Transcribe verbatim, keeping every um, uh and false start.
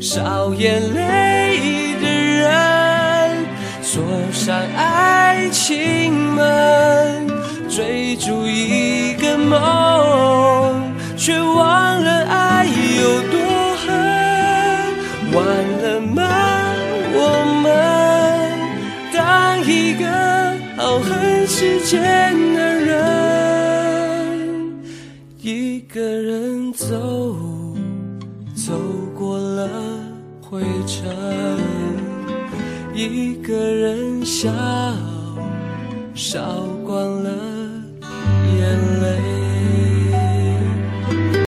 少眼泪的人，锁上爱情门，追逐一个梦，却忘了爱有多狠。完了吗？我们当一个好恨世间的人，一个人走，走过了灰尘，一个人笑，笑光了眼泪。